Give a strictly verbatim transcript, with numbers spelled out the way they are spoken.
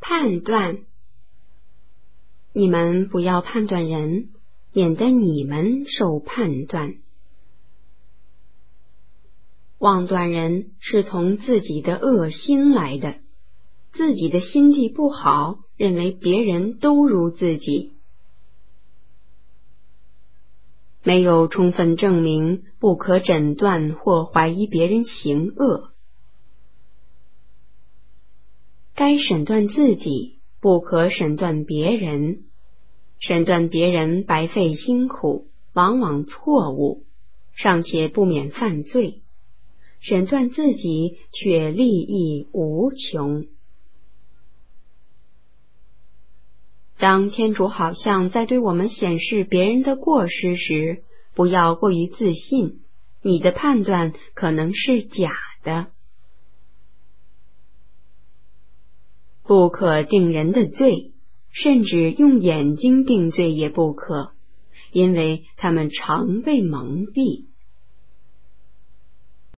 判断。你们不要判断人，免得你们受判断。妄断人是从自己的恶心来的，自己的心地不好，认为别人都如自己。没有充分证明，不可诊断或怀疑别人行恶。该审断自己，不可审断别人。审断别人白费辛苦，往往错误，尚且不免犯罪；审断自己却利益无穷。当天主好像在对我们显示别人的过失时，不要过于自信，你的判断可能是假的。不可定人的罪，甚至用眼睛定罪也不可，因为他们常被蒙蔽。